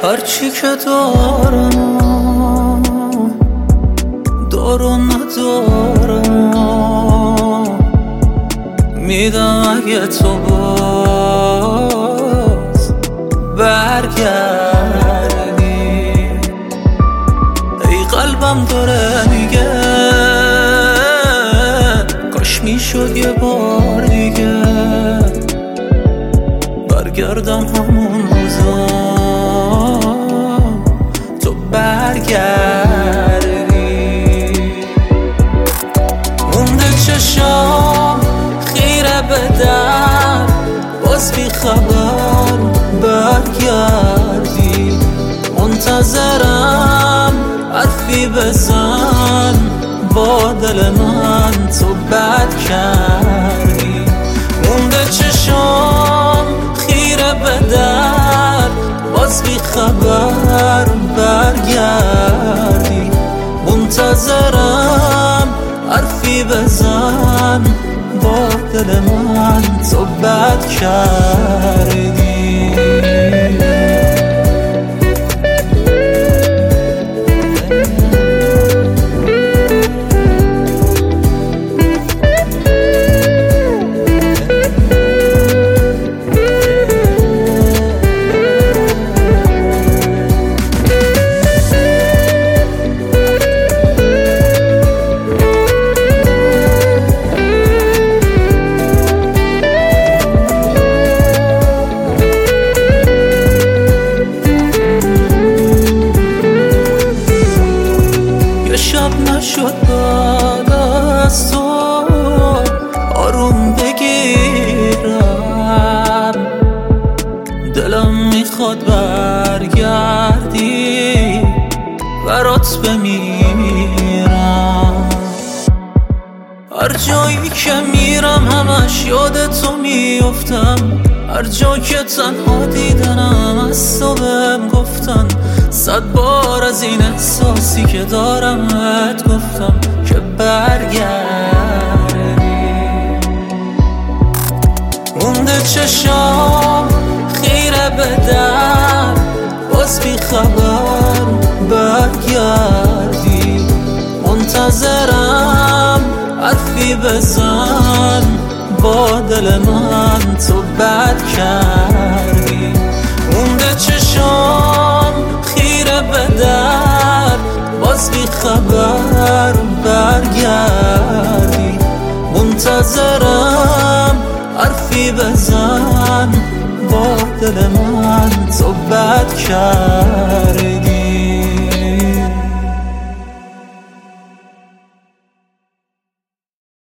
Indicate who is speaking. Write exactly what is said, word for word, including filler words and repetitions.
Speaker 1: هرچی که دارم دارم ندارم میدم اگه تو باز برگردی. ای قلبم داره میگه کاش میشد یه بار دیگه برگردم همون روزا تو برگردی. مونده چشام خیره به در باز بی خبر برگردی. منتظرم حرفی بزن با دل من تو بد کردی. مونده چشام خیره به در باز بی خبر برگردی. منتظرم حرفی بزن با دل من تو بد کردی. نشد بعد از تو آروم بگیرم. دلم میخواد برگردی برات بمیرم. هر جایی که میرم همش یاد تو میفتم. هر جا که تنها دیدنم از تو بهم گفتن. صد بار از این احساسی که دارم ات گفتم که برگردی. مونده چشام خیره به در باز بی خبر برگردی. منتظرم حرفی بزن با دل من تو بد کردی. مونده چشام خیره به در باز بی خبر برگردی. منتظرم حرفی بزن با دل من تو بد کردی.